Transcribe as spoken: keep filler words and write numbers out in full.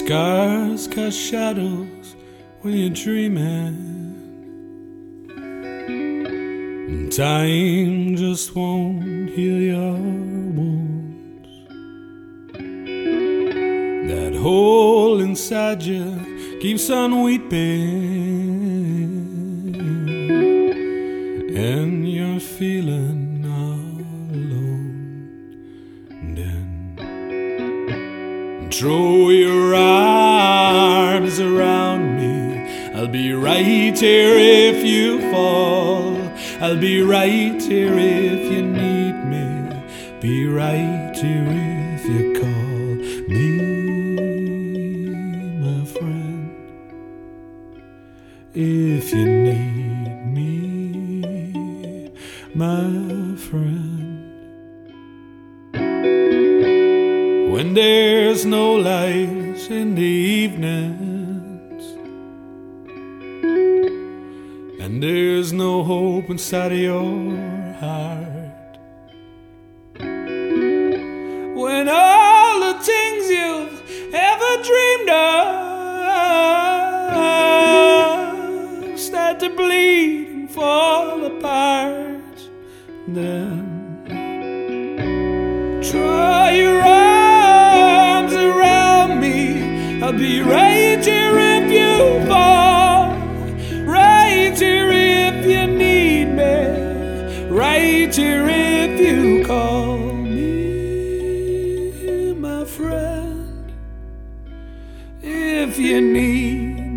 Scars cast shadows when you're dreaming, and time just won't heal your wounds. That hole inside you keeps on weeping, and you're feeling all alone. Then throw your arms around me. I'll be right here if you fall. I'll be right here if you need me. Be right here if you call me, my friend. If you need me, my friend. When there's no light in the evenings, and there's no hope inside of your heart, when all the things you've ever dreamed of start to bleed and fall apart, then try your arms around me. I'll be right here if you fall, right here if you need me, right here if you call me, my friend. If you need